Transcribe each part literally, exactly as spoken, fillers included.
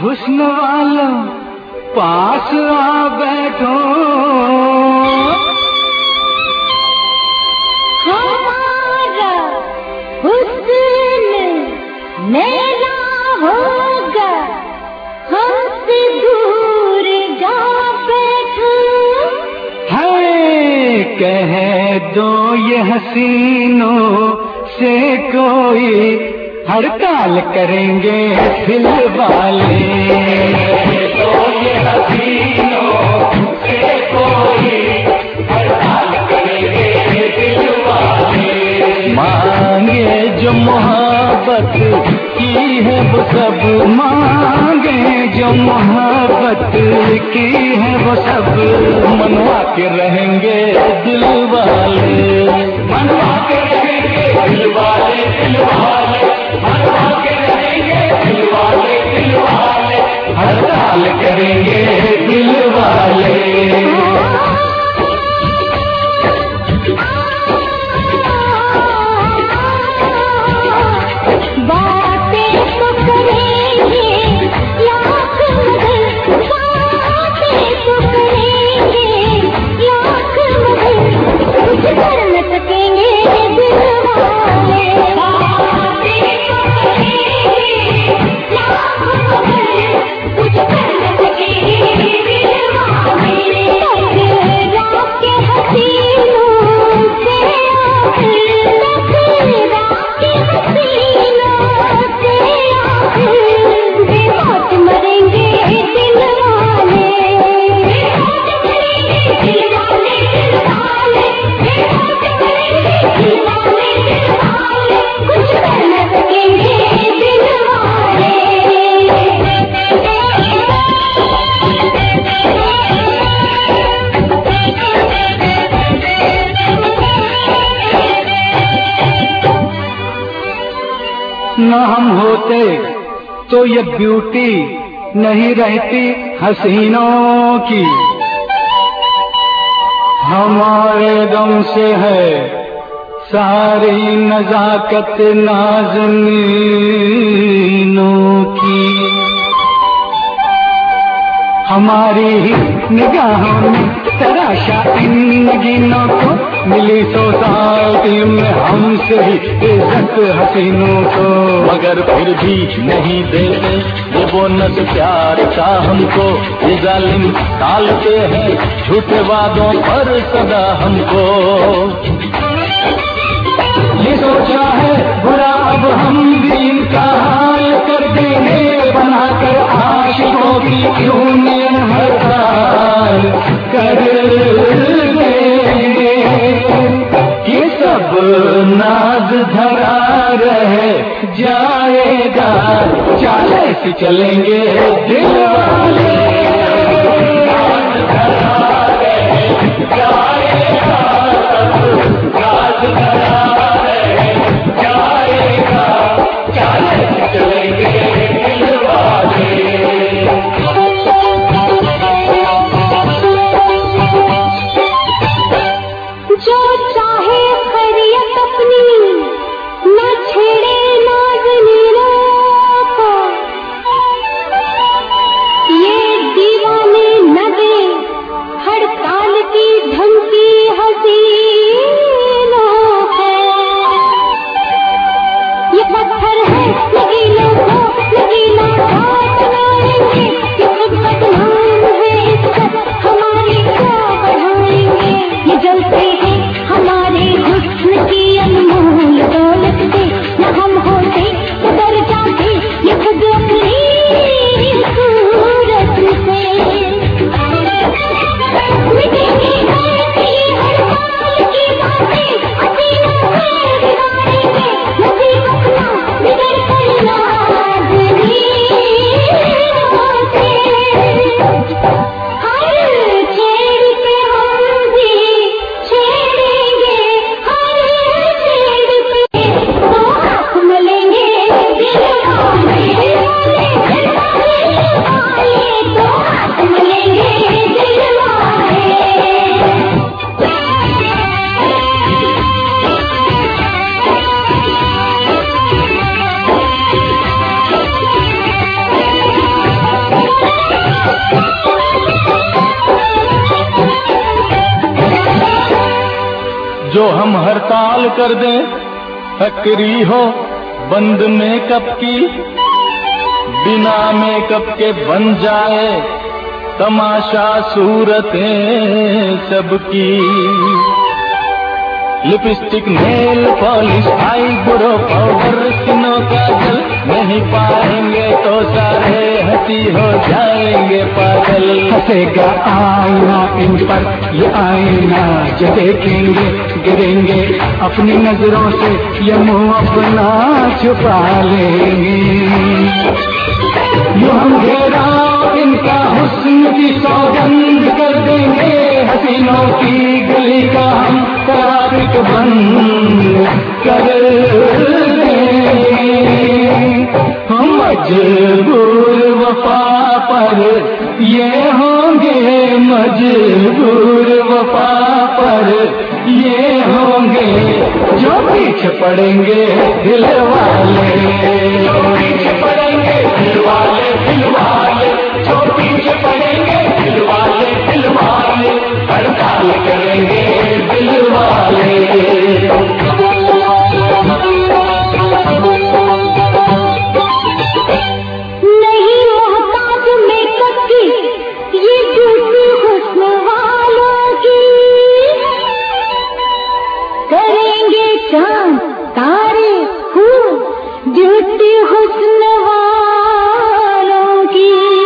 हुस्न वालों पास आ बैठो, हमारा हुस्न नैना होगा, हमसे दूर जा बैठो। है कह दो ये हसीनों से कोई हड़ताल करेंगे दिल वाले, तो ये हसीनों से कोई हड़ताल करेंगे दिल वाले। मांगे जो मोहब्बत की है वो सब, मांगे जो मोहब्बत की है वो सब, मनवा के रहेंगे दिल वाले, मनवा के रहेंगे दिल वाले, दिल वाले मनवा के रहेंगे दिल वाले, दिल वाले हड़ताल करेंगे दिल वाले। न हम होते तो ये ब्यूटी नहीं रहती हसीनों की, हमारे दम से है सारी नजाकत नाज़नीनों की। हमारी ही निगाहों में तराशा इन नगीनों को, मिली सोसाइटी में हमसे ही इज्जत हसीनों को, मगर फिर भी नहीं देते ये बोनस प्यार का हमको। ये जालिम टालते हैं झूठे वादों पर सदा हमको। ये सोचा है बुरा अब हम भी इनका हाल कर देंगे, बनाकर आशिकों की यूनियन हड़ताल कर देंगे। ये सब नाज धरा रहे जाएगा, चाले से चलेंगे दिल वाले, नाज धरा रहे जाएगा, नाज धरा रहे जाएगा, चाले से चलेंगे दिल वाले। जो चाहे खैरियत अपनी न छेड़े नाज़नीनों को, ये दीवाने न दे हड़ताल की धमकी हसीनों को। ये पत्थर है नगीनों को नगीना घाट बनाएंगे, ये खुद बदनाम है इज्जत हमारी क्या बढ़ाएंगे। ये जलते हैं हमारे जो हम हड़ताल कर दें, फैक्ट्री हो बंद मेकअप की, बिना मेकअप के बन जाए तमाशा सूरतें सबकी। Lipstick, nail polish, eye brow powder, किनो काजल नहीं पाएंगे तो सारे हंसी हो जाएंगे पागल। हंसेगा आईना इन पर, ये आईना जो देखेंगे गिरेंगे अपनी नजरों से, ये मुंह अपना छुपा लेंगे। यूं हम घेरा इनका हुस्न की सौगंध कर देंगे, हसीनों की गली का हम ट्रैफिक बंद कर देंगे। हम मजबूर वफा पर ये होंगे, मजबूर वफा पर ये होंगे, जो पीछे पड़ेंगे दिल वाले, जो पीछे पड़ेंगे दिल वाले, दिल वाले, जो पीछे पड़ेंगे दिल वाले, दिल वाले, हड़ताल करेंगे दिल वाले। नहीं मोहताज मेकअप की ये झूठी हुस्न वालों की, करेंगे चांद तारे खूब झूठी हुस्न वालों की।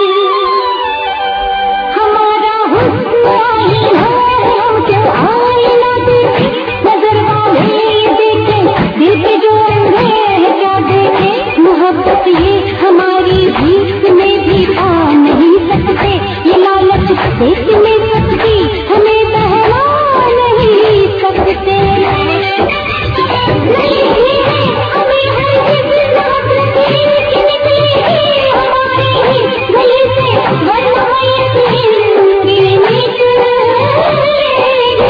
हमारा हुस्न आईना है, जो आईना देखे नजर वाले देखे, दिल पे जो अंधे है क्या देखे। मोहब्बत ये हमारी भीख में भी आ नहीं सकते, ये लालच देख नहीं सकती, हमें बहला नहीं सकते। नहीं है हमें हर किसी बात की कि निकली हमारे ही गले से, वरना ये जिंदगी निकलेगी।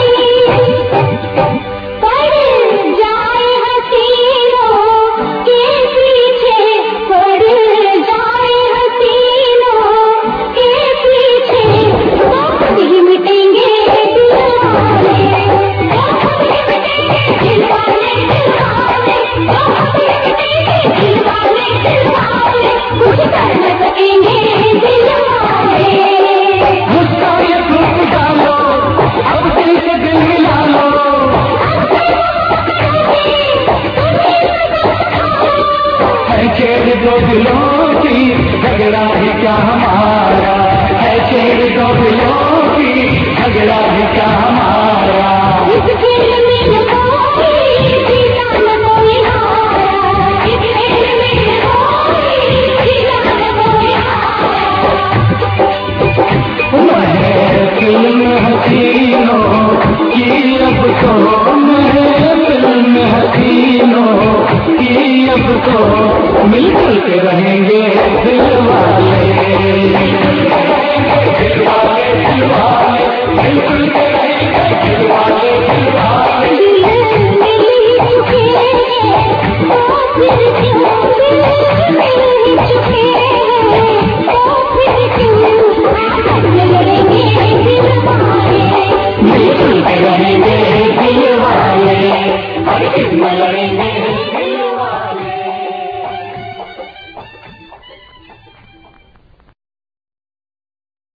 पड़ जाए हसीनों के पीछे, पड़ जाए हसीनों के पीछे, बहुत ही मिटेंगे दिल वाले, बहुत ही मिटेंगे दिल वाले, दिल वाले, बहुत ही मिटेंगे दिल वाले, दिल वाले, कुछ कर न सकेंगे दिल वाले। मुझका ये धूप डालो, अब दिल से दिल मिला लो, है खेल दो दिलों की, झगड़ा ही क्या हमारा, है खेल दो दिलों की, झगड़ा ही क्या हमारा। इस खेल में न कोई जीता न कोई हारा, इस खेल में न कोई जीता न कोई हारा। महफिल में हसीनों की अब तो, महफिल में हसीनों की अब तो, मिलजुल के रहेंगे दिल वाले, मिलजुल के रहेंगे दिल वाले, दिल वाले, मिलजुल के रहेंगे दिल वाले, दिल वाले। दिल मिल ही चुके हैं, तो फिर क्यों दिल मिल ही चुके हैं, तो फिर क्यों आपस में लड़ेंगे दिल वाले। मिलजुल के रहेंगे दिल वाले, हर किस्म लड़ेंगे।